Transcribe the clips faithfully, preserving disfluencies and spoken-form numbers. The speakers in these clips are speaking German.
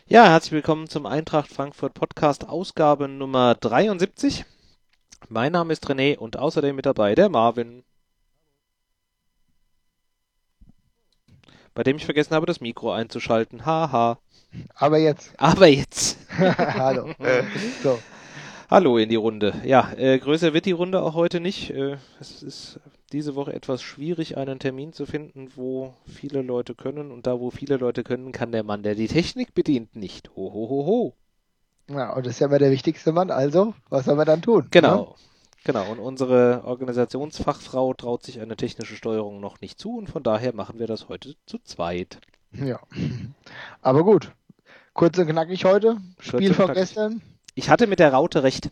Ja, herzlich willkommen zum Eintracht Frankfurt Podcast, Ausgabe Nummer dreiundsiebzig. Mein Name ist René und außerdem mit dabei der Marvin, bei dem ich vergessen habe, das Mikro einzuschalten. Haha. Aber jetzt. Aber jetzt. Hallo. So. Hallo in die Runde. Ja, äh, größer wird die Runde auch heute nicht. Äh, es ist diese Woche etwas schwierig, einen Termin zu finden, wo viele Leute können. Und da, wo viele Leute können, kann der Mann, der die Technik bedient, nicht. Ho, ho, ho, ho. Ja, und das ist ja immer der wichtigste Mann. Also, was soll man dann tun? Ne? Genau. Genau, und unsere Organisationsfachfrau traut sich eine technische Steuerung noch nicht zu und von daher machen wir das heute zu zweit. Ja. Aber gut. Kurz und knackig heute. Kurz Spiel und von knackig. gestern. Ich hatte mit der Raute recht.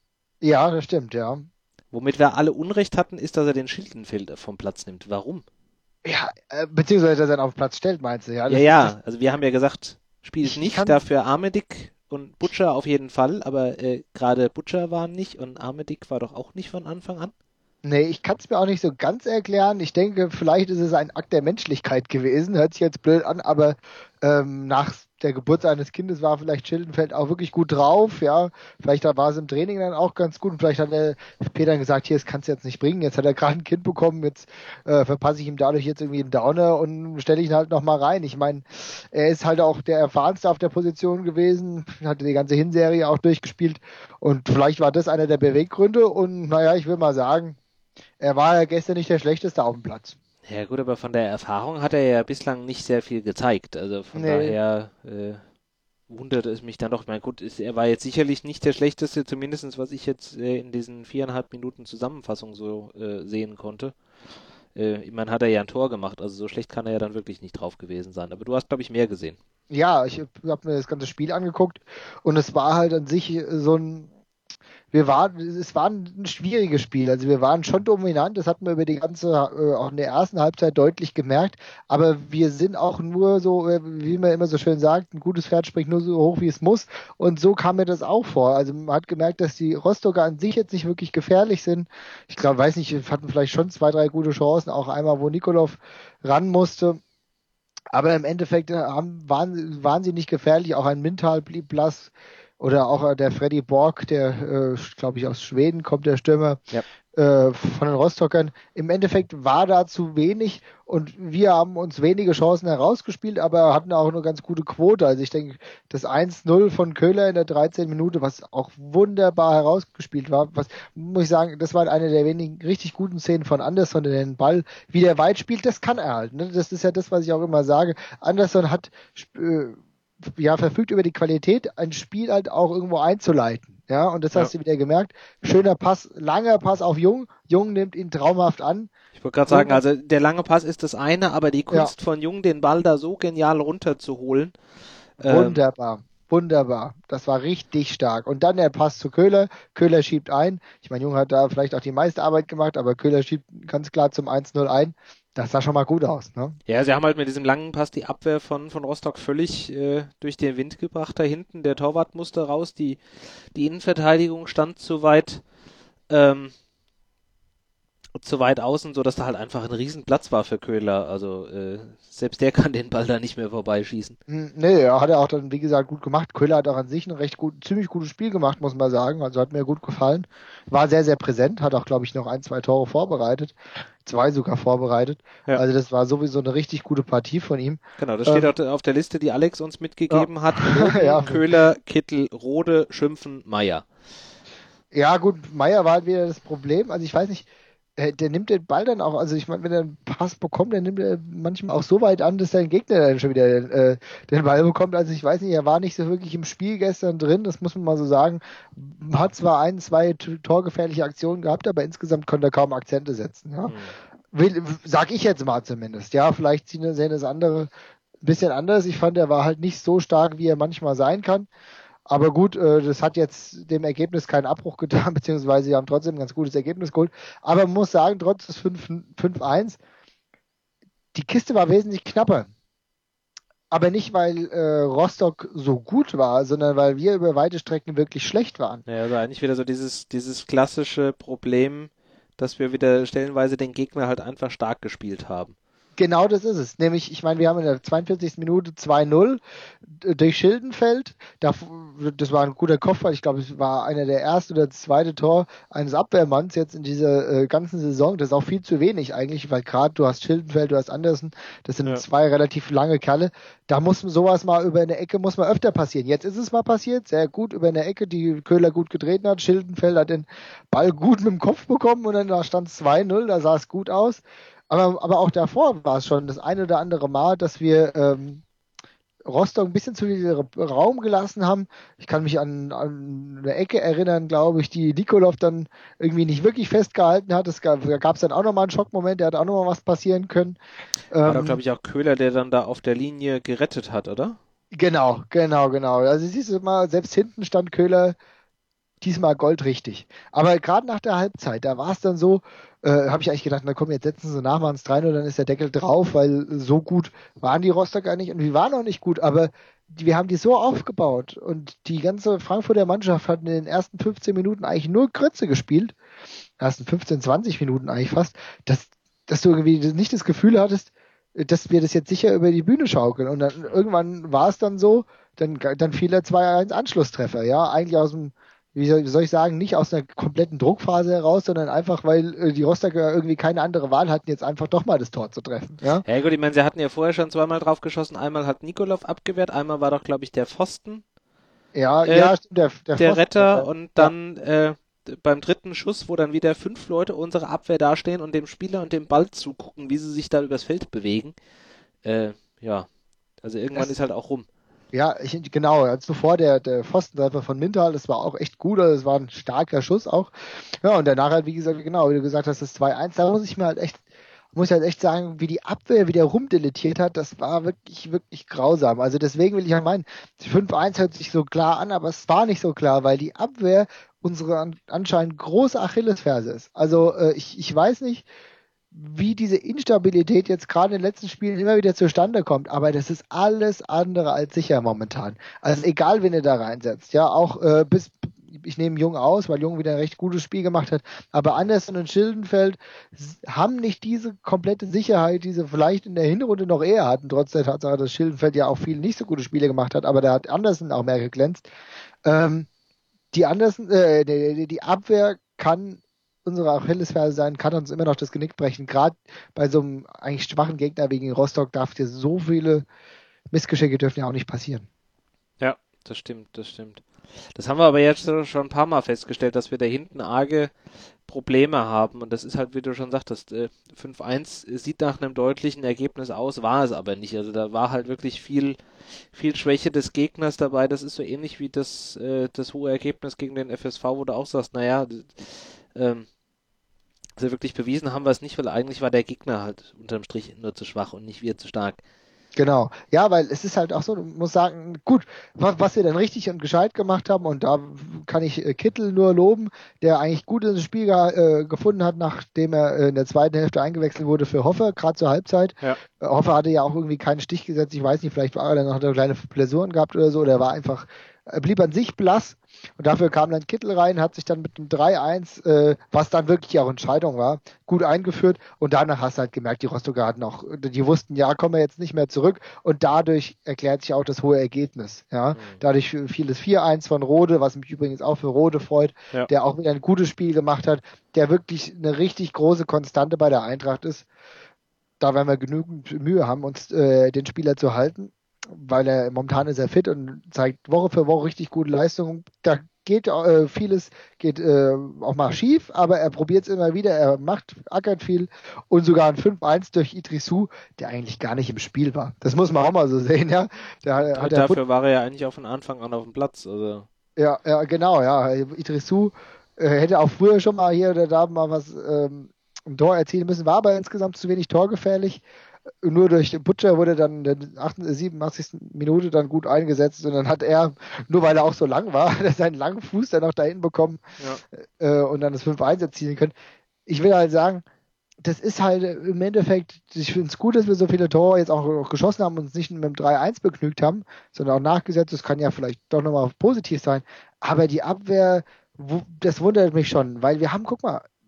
Ja, das stimmt, ja. Womit wir alle Unrecht hatten, ist, dass er den Schildenfeld vom Platz nimmt. Warum? Ja, äh, beziehungsweise, dass er ihn auf den Platz stellt, meinst du? Ja, Ja, das, das, ja, also wir haben ja gesagt, Spiel ist ich, ich nicht, kann, dafür Armedik und Butcher auf jeden Fall, aber äh, gerade Butcher waren nicht und Armedik war doch auch nicht von Anfang an. nee, ich kann es mir auch nicht so ganz erklären. Ich denke, vielleicht ist es ein Akt der Menschlichkeit gewesen. Hört sich jetzt blöd an, aber ähm, nach der Geburt seines Kindes war vielleicht Schildenfeld auch wirklich gut drauf. Ja, vielleicht war es im Training dann auch ganz gut. Und vielleicht hat der Peter gesagt, hier, das kannst du jetzt nicht bringen. Jetzt hat er gerade ein Kind bekommen. Jetzt äh, verpasse ich ihm dadurch jetzt irgendwie einen Downer und stelle ich ihn halt nochmal rein. Ich meine, er ist halt auch der erfahrenste auf der Position gewesen, hatte die ganze Hinserie auch durchgespielt. Und vielleicht war das einer der Beweggründe. Und naja, ich will mal sagen, er war ja gestern nicht der Schlechteste auf dem Platz. Ja gut, aber von der Erfahrung hat er ja bislang nicht sehr viel gezeigt. Also von Nee, daher äh, wundert es mich dann doch. Ich meine, gut, ist, er war jetzt sicherlich nicht der Schlechteste, zumindest was ich jetzt äh, in diesen viereinhalb Minuten Zusammenfassung so äh, sehen konnte. Äh, ich meine, hat er ja ein Tor gemacht, also so schlecht kann er ja dann wirklich nicht drauf gewesen sein. Aber du hast, glaube ich, mehr gesehen. ja, ich habe mir das ganze Spiel angeguckt und es war halt an sich so ein, wir waren, es war ein schwieriges Spiel. Also wir waren schon dominant, das hatten wir über die ganze, äh, auch in der ersten Halbzeit deutlich gemerkt. Aber wir sind auch nur so, äh, wie man immer so schön sagt, ein gutes Pferd springt nur so hoch, wie es muss. Und so kam mir das auch vor. Also man hat gemerkt, dass die Rostocker an sich jetzt nicht wirklich gefährlich sind. Ich glaube, weiß nicht, wir hatten vielleicht schon zwei, drei gute Chancen, auch einmal, wo Nikolov ran musste. Aber im Endeffekt äh, haben, waren, waren sie nicht gefährlich. Auch ein Mintal blieb blass. Oder auch äh, der Freddy Borg, der, äh, glaube ich, aus Schweden kommt, der Stürmer Ja. äh, von den Rostockern. Im Endeffekt war da zu wenig und wir haben uns wenige Chancen herausgespielt, aber hatten auch eine ganz gute Quote. Also ich denke, das eins null von Köhler in der dreizehnten Minute, was auch wunderbar herausgespielt war, was muss ich sagen, das war eine der wenigen richtig guten Szenen von Anderson, der den Ball wieder weit spielt, das kann er halt. Ne? Das ist ja das, was ich auch immer sage. Anderson hat äh, ja, verfügt über die Qualität, ein Spiel halt auch irgendwo einzuleiten. Ja, und das Ja. hast du wieder gemerkt. Schöner Pass, langer Pass auf Jung. Jung nimmt ihn traumhaft an. Ich wollte gerade sagen, Wunder also der lange Pass ist das eine, aber die ja, Kunst von Jung, den Ball da so genial runterzuholen. Ähm, wunderbar. Wunderbar. Das war richtig stark. Und dann der Pass zu Köhler. Köhler schiebt ein. Ich meine, Jung hat da vielleicht auch die meiste Arbeit gemacht, aber Köhler schiebt ganz klar zum eins null ein. Das sah schon mal gut aus, ne? ja, sie haben halt mit diesem langen Pass die Abwehr von, von Rostock völlig äh, durch den Wind gebracht da hinten. Der Torwart musste raus, die, die Innenverteidigung stand zu weit. Ähm, zu weit außen, sodass da halt einfach ein Riesenplatz war für Köhler. Also äh, selbst der kann den Ball da nicht mehr vorbeischießen. Hm, nee, er hat er auch dann, wie gesagt, gut gemacht. Köhler hat auch an sich ein recht gut, ziemlich gutes Spiel gemacht, muss man sagen. Also hat mir gut gefallen. War sehr, sehr präsent, hat auch, glaube ich, noch ein, zwei Tore vorbereitet. Zwei sogar vorbereitet. Ja, Also das war sowieso eine richtig gute Partie von ihm. genau, das steht Ähm, auf der, auf der Liste, die Alex uns ja, mitgegeben hat. Noten, ja, Köhler, Kittel, Rode, Schimpfen, Meier. ja, gut, Meier war halt wieder das Problem. Also ich weiß nicht, äh, der nimmt den Ball dann auch, also ich meine, wenn er einen Pass bekommt, dann nimmt er manchmal auch so weit an, dass sein Gegner dann schon wieder äh, den Ball bekommt. Also ich weiß nicht, er war nicht so wirklich im Spiel gestern drin, das muss man mal so sagen. Hat zwar ein, zwei t- torgefährliche Aktionen gehabt, aber insgesamt konnte er kaum Akzente setzen. Ja? Hm. Will, sag ich jetzt mal zumindest. Ja, vielleicht sehen sehen das andere ein bisschen anders. Ich fand, er war halt nicht so stark, wie er manchmal sein kann. Aber gut, äh, das hat jetzt dem Ergebnis keinen Abbruch getan, beziehungsweise sie haben trotzdem ein ganz gutes Ergebnis geholt. Aber man muss sagen, trotz des fünf eins, die Kiste war wesentlich knapper. Aber nicht, weil äh, Rostock so gut war, sondern weil wir über weite Strecken wirklich schlecht waren. Ja, also eigentlich wieder so dieses, dieses klassische Problem, dass wir wieder stellenweise den Gegner halt einfach stark gespielt haben. Genau das ist es. Nämlich, ich meine, wir haben in der zweiundvierzigsten Minute zwei null durch Schildenfeld. Das war ein guter Kopfball. Ich glaube, es war einer der erste oder zweite Tor eines Abwehrmanns jetzt in dieser äh, ganzen Saison. Das ist auch viel zu wenig eigentlich, weil gerade du hast Schildenfeld, du hast Andersen. Das sind Ja. zwei relativ lange Kerle. Da muss sowas mal über eine Ecke, muss mal öfter passieren. Jetzt ist es mal passiert. Sehr gut über eine Ecke, die Köhler gut getreten hat. Schildenfeld hat den Ball gut mit dem Kopf bekommen und dann da stand es zwei null. Da sah es gut aus. Aber, aber auch davor war es schon das eine oder andere Mal, dass wir ähm, Rostock ein bisschen zu viel Raum gelassen haben. Ich kann mich an, an eine Ecke erinnern, glaube ich, die Nikolov dann irgendwie nicht wirklich festgehalten hat. Es gab, da gab es dann auch nochmal einen Schockmoment, da hat auch nochmal was passieren können. War doch, Ähm, glaube ich, auch Köhler, der dann da auf der Linie gerettet hat, oder? genau, genau, genau. Also siehst du mal, selbst hinten stand Köhler diesmal goldrichtig. Aber gerade nach der Halbzeit, da war es dann so, äh, habe ich eigentlich gedacht, na komm, jetzt setzen sie nach, machen es drei null, dann ist der Deckel drauf, weil so gut waren die Rostocker nicht und wir waren auch nicht gut, aber die, wir haben die so aufgebaut und die ganze Frankfurter Mannschaft hat in den ersten fünfzehn Minuten eigentlich nur Grütze gespielt, ersten fünfzehn, zwanzig Minuten eigentlich fast, dass, dass du irgendwie nicht das Gefühl hattest, dass wir das jetzt sicher über die Bühne schaukeln. Und dann irgendwann war es dann so, dann, dann fiel der zwei eins Anschlusstreffer, ja, eigentlich aus dem, wie soll, wie soll ich sagen, nicht aus einer kompletten Druckphase heraus, sondern einfach, weil äh, die Rostocker irgendwie keine andere Wahl hatten, jetzt einfach doch mal das Tor zu treffen, ja. Ja gut, ich meine, sie hatten ja vorher schon zweimal drauf geschossen. Einmal hat Nikolov abgewehrt, einmal war doch, glaube ich, der Pfosten Ja, äh, ja, stimmt, der, der der Pfosten, Retter der, und ja, dann äh, beim dritten Schuss, wo dann wieder fünf Leute unserer Abwehr dastehen und dem Spieler und dem Ball zugucken, wie sie sich da übers Feld bewegen. Äh, ja, also irgendwann ist das, halt auch rum. ja, ich, genau, ja, zuvor der, der Pfostentreffer von Mintal, das war auch echt gut, also das war ein starker Schuss auch. Ja, und danach halt, wie gesagt, genau, wie du gesagt hast, das zwei eins, da muss ich mir halt echt, muss ich halt echt sagen, wie die Abwehr wieder rumdilettiert hat, das war wirklich, wirklich grausam. Also deswegen will ich halt meinen, fünf eins hört sich so klar an, aber es war nicht so klar, weil die Abwehr unsere an, anscheinend große Achillesferse ist. Also äh, ich, ich weiß nicht, wie diese Instabilität jetzt gerade in den letzten Spielen immer wieder zustande kommt, aber das ist alles andere als sicher momentan. Also egal, wen ihr da reinsetzt, ja, auch äh, bis, ich nehme Jung aus, weil Jung wieder ein recht gutes Spiel gemacht hat, aber Anderson und Schildenfeld s- haben nicht diese komplette Sicherheit, die sie vielleicht in der Hinrunde noch eher hatten, trotz der Tatsache, dass Schildenfeld ja auch viele nicht so gute Spiele gemacht hat, aber da hat Anderson auch mehr geglänzt. Ähm, die Anderson, äh, die, die Abwehr kann unsere Achillesferse sein, kann uns immer noch das Genick brechen. Gerade bei so einem eigentlich schwachen Gegner wie gegen Rostock darf dir so viele Missgeschicke dürfen ja auch nicht passieren. Ja, das stimmt, das stimmt. Das haben wir aber jetzt schon ein paar Mal festgestellt, dass wir da hinten arge Probleme haben. Und das ist halt, wie du schon sagtest, äh, fünf eins sieht nach einem deutlichen Ergebnis aus, war es aber nicht. Also da war halt wirklich viel, viel Schwäche des Gegners dabei. Das ist so ähnlich wie das, äh, das hohe Ergebnis gegen den F S V, wo du auch sagst, naja, ähm, also wirklich bewiesen haben wir es nicht, weil eigentlich war der Gegner halt unterm Strich nur zu schwach und nicht wir zu stark. Genau. Ja, weil es ist halt auch so, du musst sagen, gut, was, was wir dann richtig und gescheit gemacht haben, und da kann ich äh, Kittel nur loben, der eigentlich gut ins Spiel ge äh, gefunden hat, nachdem er äh, in der zweiten Hälfte eingewechselt wurde für Hoffer, gerade zur Halbzeit. Ja. Äh, Hoffer hatte ja auch irgendwie keinen Stich gesetzt, ich weiß nicht, vielleicht war er dann noch eine kleine Blessuren gehabt oder so, der war einfach, er blieb an sich blass. Und dafür kam dann Kittel rein, hat sich dann mit einem drei eins, äh, was dann wirklich auch Entscheidung war, gut eingeführt. Und danach hast du halt gemerkt, die Rostocker hatten auch, die wussten, ja, kommen wir jetzt nicht mehr zurück. Und dadurch erklärt sich auch das hohe Ergebnis. Ja, Mhm. dadurch fiel es vier eins von Rode, was mich übrigens auch für Rode freut, Ja. der auch wieder ein gutes Spiel gemacht hat, der wirklich eine richtig große Konstante bei der Eintracht ist. Da werden wir genügend Mühe haben, uns äh, den Spieler zu halten, weil er momentan ist er fit und zeigt Woche für Woche richtig gute Leistungen. Da geht äh, vieles geht äh, auch mal schief, aber er probiert es immer wieder, er macht, ackert viel und sogar ein fünf eins durch Idrissou, der eigentlich gar nicht im Spiel war. Das muss man auch mal so sehen, ja. Der hat der Dafür war er ja eigentlich auch von Anfang an auf dem Platz. Also. ja, ja, genau, ja. Idrissou äh, hätte auch früher schon mal hier oder da mal was ähm, ein Tor erzielen müssen, war aber insgesamt zu wenig torgefährlich. Nur durch Butcher wurde dann in der siebenundachtzigsten Minute dann gut eingesetzt und dann hat er, nur weil er auch so lang war, seinen langen Fuß dann noch dahin bekommen Ja. äh, und dann das fünf eins erzielen können. Ich will halt sagen, das ist halt im Endeffekt, ich finde es gut, dass wir so viele Tore jetzt auch, auch geschossen haben und uns nicht mit dem drei eins begnügt haben, sondern auch nachgesetzt. Das kann ja vielleicht doch nochmal positiv sein. Aber die Abwehr, wo, das wundert mich schon, weil wir haben, guck mal,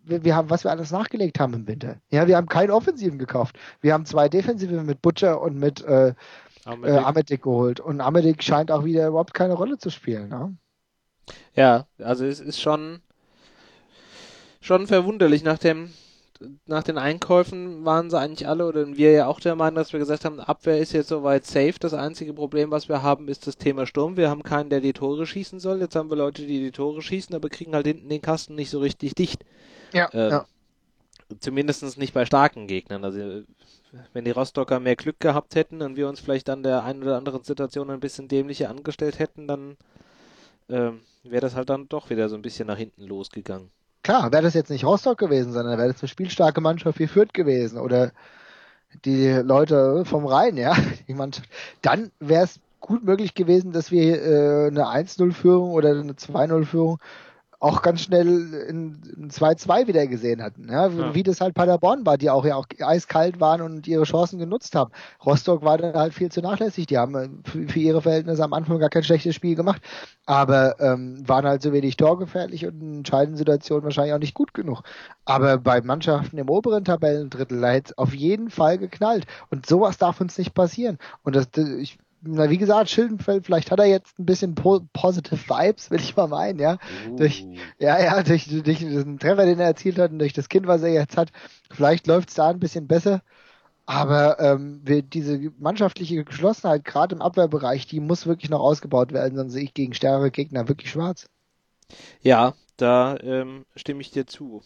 wir, wir haben, was wir alles nachgelegt haben im Winter. Ja, wir haben keinen Offensiven gekauft. Wir haben zwei Defensive mit Butcher und mit äh, äh, Ahmed. Ahmed geholt. Und Ahmed scheint auch wieder überhaupt keine Rolle zu spielen. Ne? Ja, also es ist schon, schon verwunderlich. Nach dem, nach den Einkäufen waren sie eigentlich alle, oder wir ja auch der Meinung, dass wir gesagt haben, Abwehr ist jetzt soweit safe. Das einzige Problem, was wir haben, ist das Thema Sturm. Wir haben keinen, der die Tore schießen soll. Jetzt haben wir Leute, die die Tore schießen, aber kriegen halt hinten den Kasten nicht so richtig dicht. Ja, Ähm, ja. Zumindest nicht bei starken Gegnern. Also wenn die Rostocker mehr Glück gehabt hätten und wir uns vielleicht an der einen oder anderen Situation ein bisschen dämlicher angestellt hätten, dann ähm, wäre das halt dann doch wieder so ein bisschen nach hinten losgegangen. Klar, wäre das jetzt nicht Rostock gewesen, sondern wäre das eine spielstarke Mannschaft wie Fürth gewesen oder die Leute vom Rhein, ja, die Mannschaft, dann wäre es gut möglich gewesen, dass wir äh, eine eins null Führung oder eine zwei null Führung auch ganz schnell in, in zwei zwei wieder gesehen hatten. Ja? Ja. Wie das halt Paderborn war, die auch ja auch eiskalt waren und ihre Chancen genutzt haben. Rostock war dann halt viel zu nachlässig. Die haben äh, für, für ihre Verhältnisse am Anfang gar kein schlechtes Spiel gemacht, aber ähm, waren halt so wenig torgefährlich und in entscheidenden Situationen wahrscheinlich auch nicht gut genug. Aber bei Mannschaften im oberen Tabellendrittel, da hätte es auf jeden Fall geknallt. Und sowas darf uns nicht passieren. Und das, ich Na, wie gesagt, Schildenfeld, vielleicht hat er jetzt ein bisschen po positive Vibes, will ich mal meinen, ja. Uh. Durch, ja, ja, durch, durch den Treffer, den er erzielt hat und durch das Kind, was er jetzt hat. Vielleicht läuft es da ein bisschen besser. Aber ähm, wir, diese mannschaftliche Geschlossenheit, gerade im Abwehrbereich, die muss wirklich noch ausgebaut werden, sonst sehe ich gegen stärkere Gegner wirklich schwarz. Ja, da ähm, stimme ich dir zu.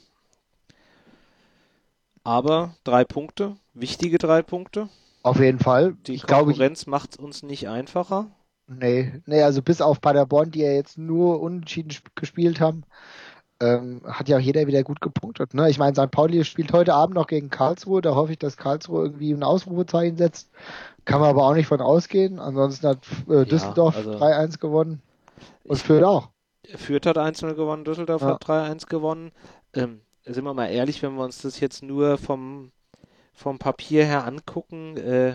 Aber drei Punkte, wichtige drei Punkte. Auf jeden Fall. Die Ich glaube, ich, Konkurrenz macht es uns nicht einfacher. nee, nee, also bis auf Paderborn, die ja jetzt nur unentschieden sp- gespielt haben, ähm, hat ja auch jeder wieder gut gepunktet. Ne? Ich meine, Sankt Pauli spielt heute Abend noch gegen Karlsruhe. Da hoffe ich, dass Karlsruhe irgendwie ein Ausrufezeichen setzt. Kann man aber auch nicht von ausgehen. Ansonsten hat äh, Düsseldorf also drei eins gewonnen und ich, Fürth auch. Fürth hat eins null gewonnen, Düsseldorf Ja. hat drei eins gewonnen. Ähm, sind wir mal ehrlich, wenn wir uns das jetzt nur vom, vom Papier her angucken, äh,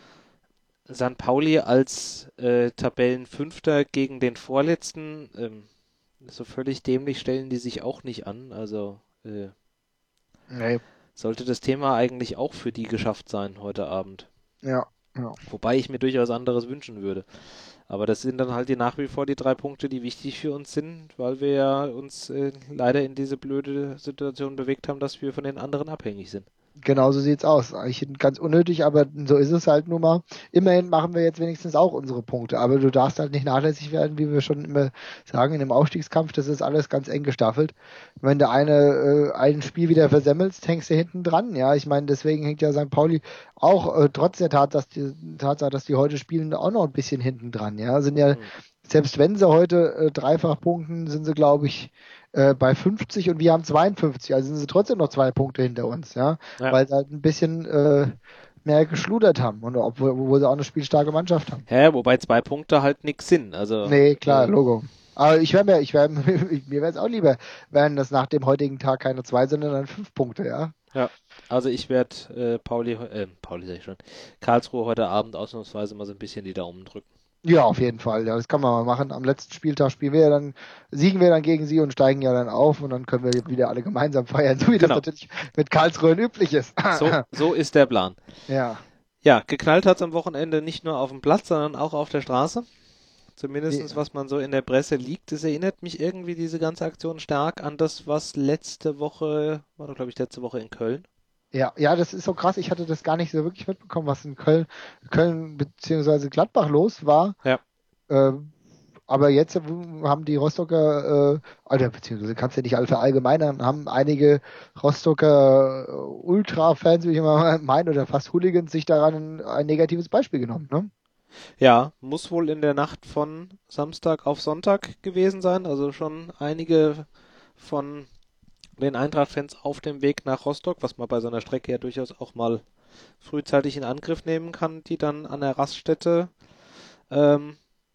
Sankt Pauli als äh, Tabellenfünfter gegen den Vorletzten, ähm, so völlig dämlich stellen die sich auch nicht an. Also äh, Nee. sollte das Thema eigentlich auch für die geschafft sein heute Abend. Ja. Ja. Wobei ich mir durchaus anderes wünschen würde. Aber das sind dann halt die nach wie vor die drei Punkte, die wichtig für uns sind, weil wir ja uns äh, leider in diese blöde Situation bewegt haben, dass wir von den anderen abhängig sind. Genau so sieht's aus. Eigentlich ganz unnötig, aber so ist es halt nun mal. Immerhin machen wir jetzt wenigstens auch unsere Punkte, aber du darfst halt nicht nachlässig werden, wie wir schon immer sagen, in dem Aufstiegskampf, das ist alles ganz eng gestaffelt. Wenn du eine, äh, ein Spiel wieder versemmelst, hängst du hinten dran, ja. Ich meine, deswegen hängt ja Sankt Pauli auch, äh, trotz der Tat, dass die, Tatsache, dass die heute spielen, auch noch ein bisschen hinten dran, ja. Sind ja, Hm. selbst wenn sie heute äh, dreifach punkten, sind sie, glaube ich, äh, bei fünfzig und wir haben zweiundfünfzig, also sind sie trotzdem noch zwei Punkte hinter uns, ja, Ja. weil sie halt ein bisschen äh, mehr geschludert haben und obwohl, obwohl sie auch eine spielstarke Mannschaft haben. Ja, wobei zwei Punkte halt nix sind. Also Nee, klar, äh, Logo. Aber ich wäre mir, ich wäre, mir wäre es auch lieber, wären das nach dem heutigen Tag keine zwei, sondern dann fünf Punkte, ja. ja. Also ich werde äh, Pauli, äh, Pauli sag ich schon, Karlsruhe heute Abend ausnahmsweise mal so ein bisschen die Daumen drücken. Ja, auf jeden Fall. Ja, das kann man mal machen. Am letzten Spieltag spielen wir ja dann, siegen wir dann gegen sie und steigen ja dann auf und dann können wir wieder alle gemeinsam feiern, so wie Genau. das natürlich mit Karlsruhe üblich ist. So, so ist der Plan. Ja. Ja, geknallt hat's am Wochenende nicht nur auf dem Platz, sondern auch auf der Straße. Zumindest Ja. was man so in der Presse liegt. Es erinnert mich irgendwie diese ganze Aktion stark an das, was letzte Woche, war doch glaube ich letzte Woche in Köln. Ja, ja, das ist so krass. Ich hatte das gar nicht so wirklich mitbekommen, was in Köln, Köln beziehungsweise Gladbach los war. Ja. Ähm, aber jetzt haben die Rostocker, äh, oder beziehungsweise kannst du ja nicht alle verallgemeinern, haben einige Rostocker äh, Ultra-Fans, wie ich immer meine, oder fast Hooligans, sich daran ein negatives Beispiel genommen, ne? Ja, muss wohl in der Nacht von Samstag auf Sonntag gewesen sein. Also schon einige von den Eintracht-Fans auf dem Weg nach Rostock, was man bei so einer Strecke ja durchaus auch mal frühzeitig in Angriff nehmen kann, die dann an der Raststätte ähm,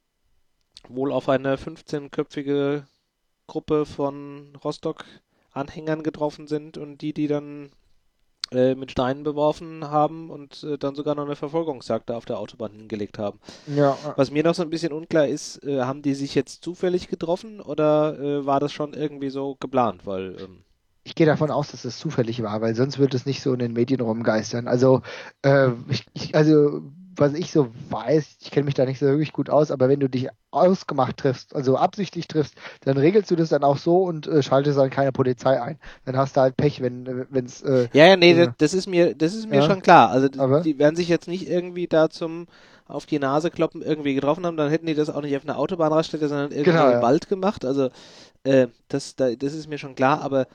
wohl auf eine fünfzehnköpfige Gruppe von Rostock-Anhängern getroffen sind und die, die dann äh, mit Steinen beworfen haben und äh, dann sogar noch eine Verfolgungsjagd da auf der Autobahn hingelegt haben. Ja, Was mir noch so ein bisschen unklar ist, äh, haben die sich jetzt zufällig getroffen oder äh, war das schon irgendwie so geplant? Weil ähm, Ich gehe davon aus, dass es zufällig war, weil sonst würde es nicht so in den Medien rumgeistern. Also, äh, ich, ich, also was ich so weiß, ich kenne mich da nicht so wirklich gut aus, aber wenn du dich ausgemacht triffst, also absichtlich triffst, dann regelst du das dann auch so und äh, schaltest dann keine Polizei ein. Dann hast du halt Pech, wenn wenn es äh, Ja, ja, nee, das, äh, das ist mir, das ist mir ja, schon klar. Also d- aber die werden sich jetzt nicht irgendwie da zum auf die Nase kloppen irgendwie getroffen haben, dann hätten die das auch nicht auf einer Autobahnraststätte, sondern irgendwo genau, im ja. Wald gemacht. Also äh, das, da, das ist mir schon klar, aber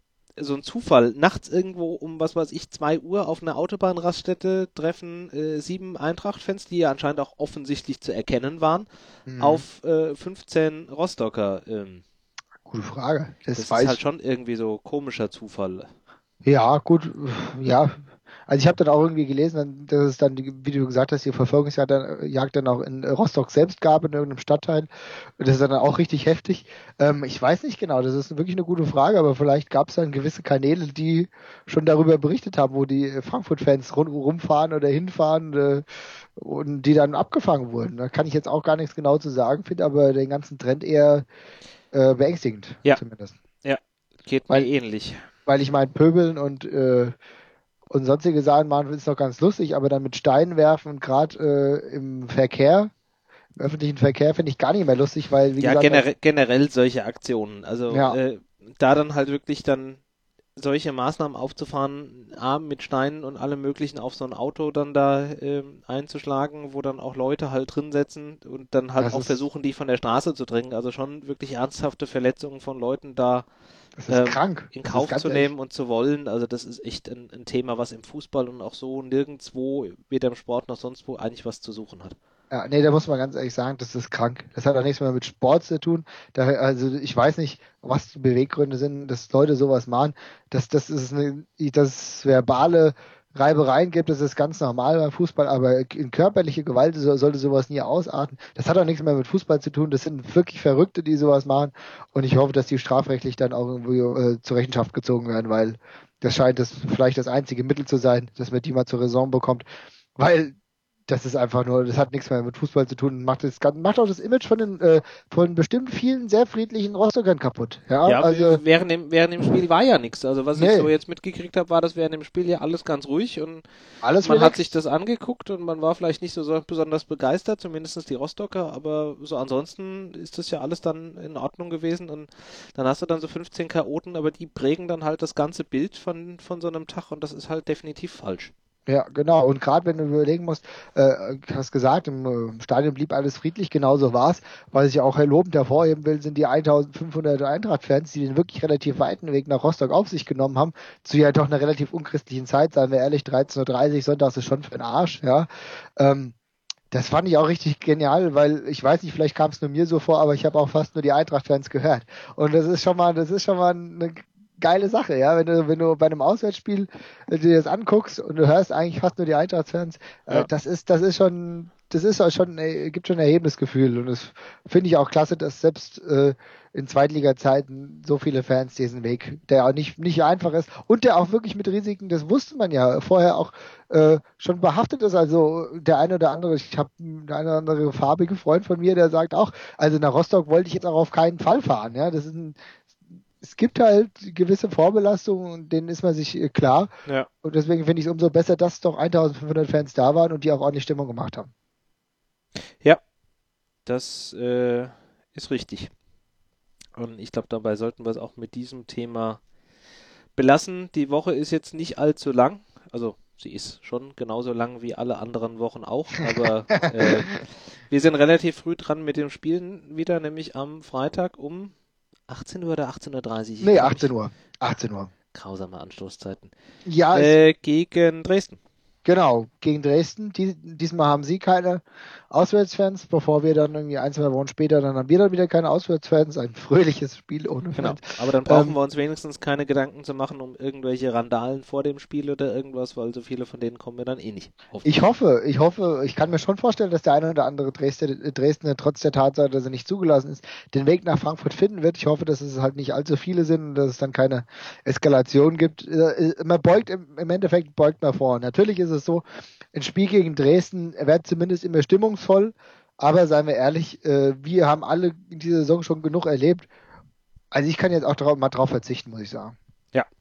so ein Zufall, nachts irgendwo um, was weiß ich, zwei Uhr auf einer Autobahnraststätte treffen äh, sieben Eintracht-Fans, die ja anscheinend auch offensichtlich zu erkennen waren, Mhm. auf äh, fünfzehn Rostocker. Ähm, Gute Frage. Das das ist halt weiß schon irgendwie so komischer Zufall. Ja, gut, ja. Also ich habe dann auch irgendwie gelesen, dass es dann, die- wie du gesagt hast, die Verfolgungsjagd dann, Jagd dann auch in Rostock selbst gab, in irgendeinem Stadtteil. Und das ist dann auch richtig heftig. Ähm, ich weiß nicht genau, das ist wirklich eine gute Frage, aber vielleicht gab es dann gewisse Kanäle, die schon darüber berichtet haben, wo die Frankfurt-Fans rum, rumfahren oder hinfahren äh, und die dann abgefangen wurden. Da kann ich jetzt auch gar nichts genau zu sagen, finde aber den ganzen Trend eher äh, beängstigend, Ja, zumindest. ja, geht mir Weil, ähnlich. weil ich meine, Pöbeln und äh, und sonstige Sachen machen ist noch ganz lustig, aber dann mit Steinen werfen und gerade äh, im Verkehr, im öffentlichen Verkehr finde ich gar nicht mehr lustig, weil, wie Ja, gesagt, als, generell, generell solche Aktionen. Also ja, äh, da dann halt wirklich dann solche Maßnahmen aufzufahren, A, mit Steinen und allem Möglichen auf so ein Auto dann da ähm, einzuschlagen, wo dann auch Leute halt drin sitzen und dann halt das auch ist, versuchen, die von der Straße zu drängen. Also schon wirklich ernsthafte Verletzungen von Leuten da das ist ähm, krank. in Das ist Kauf ganz zu ehrlich. nehmen und zu wollen. Also das ist echt ein, ein Thema, was im Fußball und auch so nirgendwo, weder im Sport noch sonst wo, eigentlich was zu suchen hat. Ja, nee, da muss man ganz ehrlich sagen, das ist krank. Das hat auch nichts mehr mit Sport zu tun. Da, also ich weiß nicht, was die Beweggründe sind, dass Leute sowas machen. Das, das ist eine, das verbale Reibereien gibt, das ist ganz normal beim Fußball, aber in körperliche Gewalt so, sollte sowas nie ausarten. Das hat auch nichts mehr mit Fußball zu tun. Das sind wirklich Verrückte, die sowas machen. Und ich hoffe, dass die strafrechtlich dann auch irgendwie äh, zur Rechenschaft gezogen werden, weil das scheint das vielleicht das einzige Mittel zu sein, dass man die mal zur Raison bekommt. Weil das ist einfach nur, das hat nichts mehr mit Fußball zu tun, macht, das, macht auch das Image von den, äh, von bestimmt vielen sehr friedlichen Rostockern kaputt. Ja, Ja, also, während dem, während dem Spiel war ja nichts. Also was ich so nee, jetzt mitgekriegt habe, war, dass während dem Spiel ja alles ganz ruhig und alles man hat sich relaxed. das angeguckt und man war vielleicht nicht so so besonders begeistert, zumindest die Rostocker, aber so ansonsten ist das ja alles dann in Ordnung gewesen und dann hast du dann so fünfzehn Chaoten, aber die prägen dann halt das ganze Bild von, von so einem Tag und das ist halt definitiv falsch. Ja, genau. Und gerade wenn du überlegen musst, äh, hast gesagt, im äh, Stadion blieb alles friedlich, genauso war's. Was ich auch lobend hervorheben will, sind die eintausendfünfhundert Eintracht-Fans, die den wirklich relativ weiten Weg nach Rostock auf sich genommen haben, zu ja doch einer relativ unchristlichen Zeit, seien wir ehrlich, dreizehn Uhr dreißig sonntags ist schon für den Arsch, ja. Ähm, Das fand ich auch richtig genial, weil ich weiß nicht, vielleicht kam es nur mir so vor, aber ich habe auch fast nur die Eintracht-Fans gehört. Und das ist schon mal, das ist schon mal eine geile Sache, ja. Wenn du, wenn du bei einem Auswärtsspiel äh, dir das anguckst und du hörst eigentlich fast nur die Eintracht-Fans, äh, Ja. das ist, das ist schon, das ist auch schon, äh, gibt schon ein erhebendes Gefühl. Und das finde ich auch klasse, dass selbst äh, in Zweitliga-Zeiten so viele Fans diesen Weg, der auch nicht, nicht einfach ist und der auch wirklich mit Risiken, das wusste man ja vorher auch äh, schon behaftet ist. Also der eine oder andere, ich habe der eine oder andere farbige Freund von mir, der sagt auch, also nach Rostock wollte ich jetzt auch auf keinen Fall fahren. Ja, das ist ein, es gibt halt gewisse Vorbelastungen und denen ist man sich äh, klar. Ja. Und deswegen finde ich es umso besser, dass doch eintausendfünfhundert Fans da waren und die auch ordentlich Stimmung gemacht haben. Ja, das äh, ist richtig. Und ich glaube, dabei sollten wir es auch mit diesem Thema belassen. Die Woche ist jetzt nicht allzu lang. Also sie ist schon genauso lang wie alle anderen Wochen auch, aber äh, wir sind relativ früh dran mit dem Spielen wieder, nämlich am Freitag um achtzehn Uhr oder achtzehn Uhr dreißig. Ich Nee, kann achtzehn mich. Uhr. achtzehn Uhr. Grausame Anstoßzeiten. Ja, es Äh, gegen Dresden. Genau, gegen Dresden. Die, diesmal haben sie keine Auswärtsfans, bevor wir dann irgendwie ein, zwei Wochen später, dann haben wir dann wieder keine Auswärtsfans. Ein fröhliches Spiel ohne Genau. Fans. Aber dann brauchen Ähm, wir uns wenigstens keine Gedanken zu machen um irgendwelche Randalen vor dem Spiel oder irgendwas, weil so viele von denen kommen wir dann eh nicht. Ich Hoffentlich. hoffe, ich hoffe, ich kann mir schon vorstellen, dass der eine oder andere Dresden, Dresdner trotz der Tatsache, dass er nicht zugelassen ist, den Weg nach Frankfurt finden wird. Ich hoffe, dass es halt nicht allzu viele sind und dass es dann keine Eskalation gibt. Äh, Man beugt im, im Endeffekt beugt man vor. Natürlich ist es so, ein Spiel gegen Dresden wird zumindest immer stimmungsvoll, aber seien wir ehrlich, äh, wir haben alle in dieser Saison schon genug erlebt. Also ich kann jetzt auch drauf, mal drauf verzichten, muss ich sagen. Ja.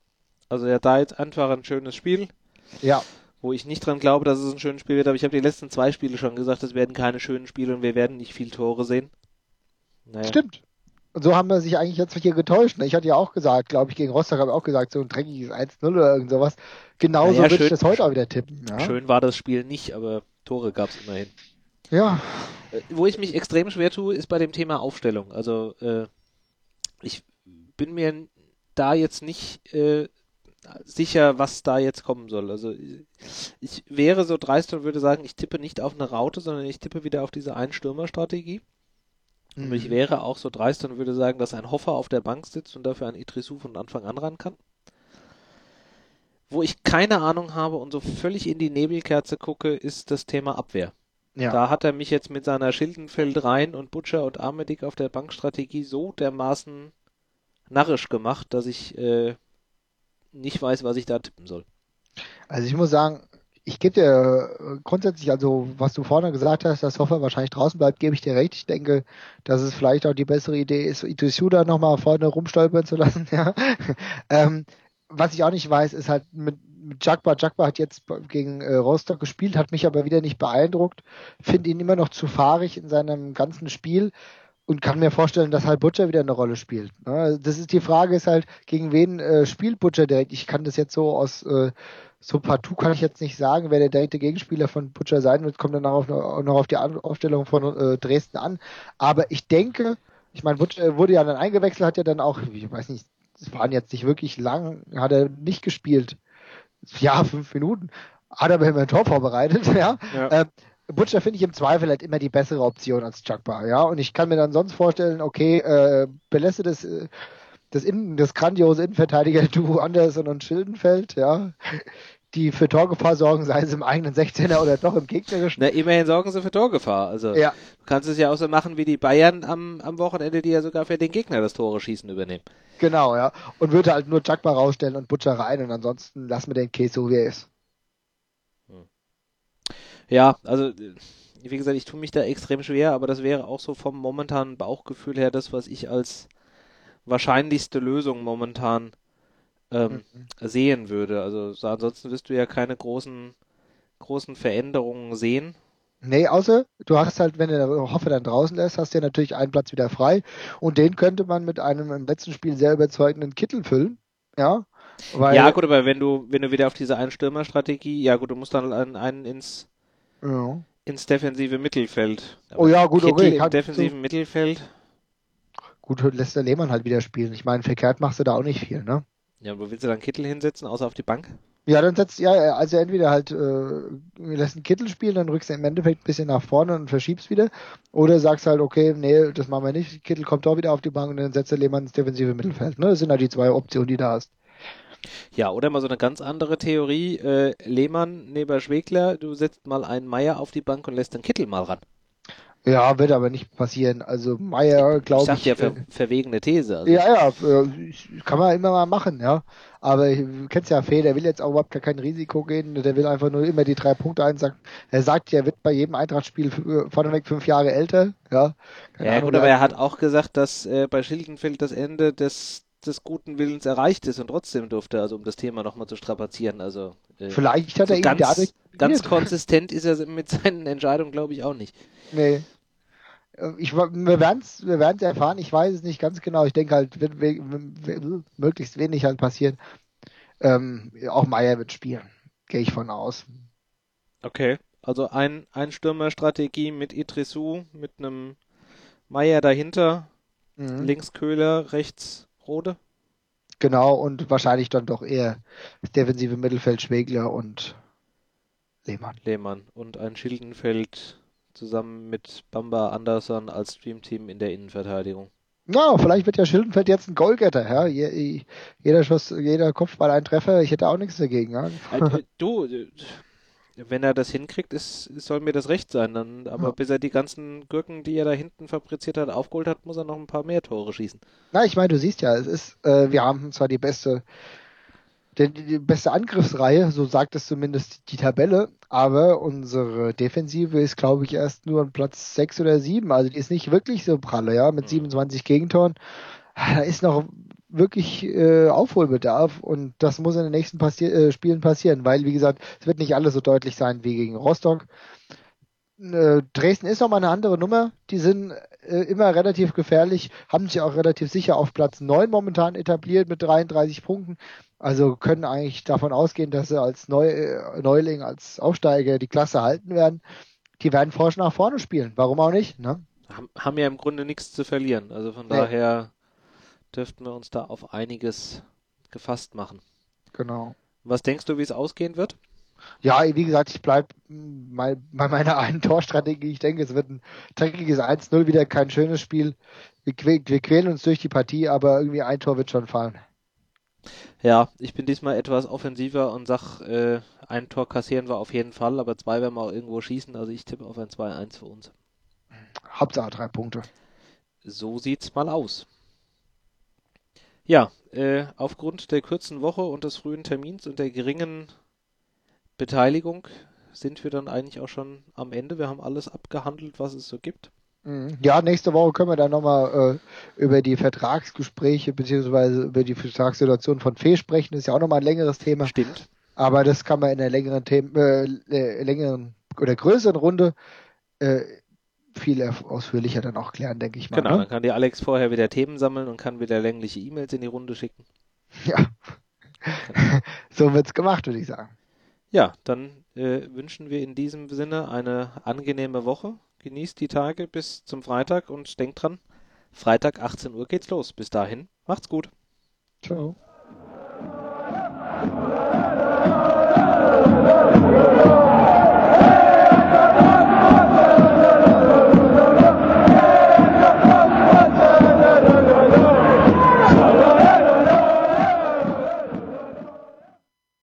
Also er hat da jetzt einfach ein schönes Spiel, Ja, wo ich nicht dran glaube, dass es ein schönes Spiel wird, aber ich habe die letzten zwei Spiele schon gesagt, es werden keine schönen Spiele und wir werden nicht viel Tore sehen. Naja. stimmt. Und so haben wir sich eigentlich jetzt hier getäuscht. Ne? Ich hatte ja auch gesagt, glaube ich, gegen Rostock habe ich auch gesagt, so ein dreckiges eins null oder irgend sowas. Genauso Naja, würde schön, ich das heute auch wieder tippen. Ja, schön war das Spiel nicht, aber Tore gab es immerhin. ja. Äh, Wo ich mich extrem schwer tue, ist bei dem Thema Aufstellung. Also äh, ich bin mir da jetzt nicht äh, sicher, was da jetzt kommen soll. Also ich wäre so dreist und würde sagen, ich tippe nicht auf eine Raute, sondern ich tippe wieder auf diese Ein-Stürmer-Strategie. Und ich Mhm. wäre auch so dreist und würde sagen, dass ein Hoffer auf der Bank sitzt und dafür ein Idrissou von Anfang an ran kann. Wo ich keine Ahnung habe und so völlig in die Nebelkerze gucke, ist das Thema Abwehr. Ja. Da hat er mich jetzt mit seiner Schildenfeld rein und Butcher und Ahmedik auf der Bankstrategie so dermaßen narrisch gemacht, dass ich äh, nicht weiß, was ich da tippen soll. Also ich muss sagen, ich gebe dir äh, grundsätzlich, also was du vorne gesagt hast, dass Hoffer wahrscheinlich draußen bleibt, gebe ich dir recht. Ich denke, dass es vielleicht auch die bessere Idee ist, Idrissou da nochmal vorne rumstolpern zu lassen. Ja. ähm, was ich auch nicht weiß, ist halt mit, mit Jagba. Jagba hat jetzt gegen äh, Rostock gespielt, hat mich aber wieder nicht beeindruckt. Finde ihn immer noch zu fahrig in seinem ganzen Spiel. Und kann mir vorstellen, dass halt Butcher wieder eine Rolle spielt. Ne? Das ist die Frage, ist halt, gegen wen äh, spielt Butcher direkt? Ich kann das jetzt so aus, äh, so partout kann ich jetzt nicht sagen, wer der direkte Gegenspieler von Butcher sein wird, kommt dann auch noch, noch auf die An Aufstellung von äh, Dresden an. Aber ich denke, ich meine, Butcher wurde ja dann eingewechselt, hat ja dann auch, ich weiß nicht, es waren jetzt nicht wirklich lang, hat er nicht gespielt. Ja, fünf Minuten. Hat aber immer ein Tor vorbereitet, ja. Ja. Ähm, Butcher finde ich im Zweifel halt immer die bessere Option als Jagba, ja. Und ich kann mir dann sonst vorstellen, okay, äh, belässt das, äh, das, Innen, das grandiose Innenverteidiger-Duo Anderson und Schildenfeld, ja, die für Torgefahr sorgen, sei es im eigenen sechzehner oder doch im gegnerischen. Na, immerhin sorgen sie für Torgefahr. Also Ja, du kannst es ja auch so machen wie die Bayern am, am Wochenende, die ja sogar für den Gegner das Tore schießen übernehmen. genau, ja. Und würde halt nur Jagba rausstellen und Butcher rein und ansonsten lassen wir den Käse so, wie er ist. Ja, also wie gesagt, ich tue mich da extrem schwer, aber das wäre auch so vom momentanen Bauchgefühl her das, was ich als wahrscheinlichste Lösung momentan ähm, Mhm. sehen würde. Also so, ansonsten wirst du ja keine großen, großen Veränderungen sehen. Nee, außer du hast halt, wenn du Hoffe dann draußen lässt, hast du ja natürlich einen Platz wieder frei und den könnte man mit einem im letzten Spiel sehr überzeugenden Kittel füllen, ja, Ja, weil, gut, aber wenn du, wenn du wieder auf diese Einstürmer-Strategie, ja gut, du musst dann einen, einen ins, ja. ins defensive Mittelfeld. Oh Aber ja, gut, Kittel okay, im kannst du, defensiven Mittelfeld, gut, lässt der Lehmann halt wieder spielen. Ich meine, verkehrt machst du da auch nicht viel, ne? ja, wo willst du dann Kittel hinsetzen, außer auf die Bank? Ja, dann setzt, ja, ja, also entweder halt, äh, lässt einen Kittel spielen, dann rückst du im Endeffekt ein bisschen nach vorne und verschiebst wieder, oder sagst halt, okay, nee, das machen wir nicht, Kittel kommt doch wieder auf die Bank und dann setzt der Lehmann ins defensive Mittelfeld, ne? Das sind halt die zwei Optionen, die du hast. Ja, oder mal so eine ganz andere Theorie, äh, Lehmann neben Schwegler, du setzt mal einen Meier auf die Bank und lässt den Kittel mal ran. Ja, wird aber nicht passieren. Also Meier, Ich glaube sagte ja ich, ver äh, verwegene These. Also ja, ja, äh, kann man immer mal machen, ja. Aber du kennst ja Fee, der will jetzt auch überhaupt gar kein Risiko gehen, der will einfach nur immer die drei Punkte einsacken. Er sagt, er wird bei jedem Eintracht-Spiel f- vorneweg fünf Jahre älter, ja. Keine ja Ahnung, gut, wie aber er alt- hat auch gesagt, dass äh, bei Schildenfeld das Ende des, des guten Willens erreicht ist und trotzdem durfte, also um das Thema nochmal zu strapazieren. Also äh, Vielleicht hat so er ihn dadurch ganz, ganz trainiert. konsistent ist er mit seinen Entscheidungen, glaube ich, auch nicht. Nee. Äh, Ich, wa- wir werden es wir werden's erfahren, ich weiß es nicht ganz genau. Ich denke halt, wird we we möglichst wenig halt passieren. Ähm, auch Meier wird spielen, gehe ich von aus. Okay. Also ein, ein Stürmerstrategie mit Idrissou, mit einem Meier dahinter, Mhm. links Köhler, rechts Rode. Genau, und wahrscheinlich dann doch eher das defensive Mittelfeld Schwegler und Lehmann. Lehmann und ein Schildenfeld zusammen mit Bamba Andersson als Streamteam in der Innenverteidigung. Ja, vielleicht wird ja Schildenfeld jetzt ein Goalgetter, ja. Je, jeder Schuss, jeder Kopfball ein Treffer, ich hätte auch nichts dagegen, ja. Äh, äh, du, äh, wenn er das hinkriegt, ist, soll mir das recht sein. Dann, aber Ja. bis er die ganzen Gurken, die er da hinten fabriziert hat, aufgeholt hat, muss er noch ein paar mehr Tore schießen. Na, ich meine, du siehst ja, es ist, äh, wir haben zwar die beste, die, die beste Angriffsreihe, so sagt es zumindest die Tabelle, aber unsere Defensive ist, glaube ich, erst nur an Platz sechs oder sieben, also die ist nicht wirklich so pralle, ja, mit Hm. siebenundzwanzig Gegentoren. Da ist noch wirklich äh, Aufholbedarf und das muss in den nächsten passi äh, Spielen passieren, weil, wie gesagt, es wird nicht alles so deutlich sein wie gegen Rostock. Äh, Dresden ist nochmal eine andere Nummer. Die sind äh, immer relativ gefährlich, haben sich auch relativ sicher auf Platz neun momentan etabliert mit dreiunddreißig Punkten. Also können eigentlich davon ausgehen, dass sie als Neu äh, Neuling, als Aufsteiger die Klasse halten werden. Die werden forsch nach vorne spielen. Warum auch nicht? Ne? Haben, haben ja im Grunde nichts zu verlieren. Also von Nee, daher dürften wir uns da auf einiges gefasst machen. genau. Was denkst du, wie es ausgehen wird? Ja, wie gesagt, ich bleibe bei meiner einen Torstrategie. Ich denke, es wird ein dreckiges eins null, wieder kein schönes Spiel. Wir, quä wir quälen uns durch die Partie, aber irgendwie ein Tor wird schon fallen. Ja, ich bin diesmal etwas offensiver und sag, äh, ein Tor kassieren wir auf jeden Fall, aber zwei werden wir auch irgendwo schießen. Also ich tippe auf ein zwei eins für uns. Hauptsache drei Punkte. So sieht's mal aus. Ja, äh, aufgrund der kurzen Woche und des frühen Termins und der geringen Beteiligung sind wir dann eigentlich auch schon am Ende. Wir haben alles abgehandelt, was es so gibt. Mhm. Ja, nächste Woche können wir dann nochmal äh, über die Vertragsgespräche beziehungsweise über die Vertragssituation von Fee sprechen. Das ist ja auch nochmal ein längeres Thema. Stimmt. Aber das kann man in der längeren Themen, äh, äh, längeren oder größeren Runde äh, viel ausführlicher dann auch klären, denke ich mal. Genau, Ne? dann kann die Alex vorher wieder Themen sammeln und kann wieder längliche E-Mails in die Runde schicken. Ja, Genau. so wird's gemacht, würde ich sagen. Ja, dann äh, wünschen wir in diesem Sinne eine angenehme Woche. Genießt die Tage bis zum Freitag und denkt dran, Freitag achtzehn Uhr geht's los. Bis dahin, macht's gut. Ciao.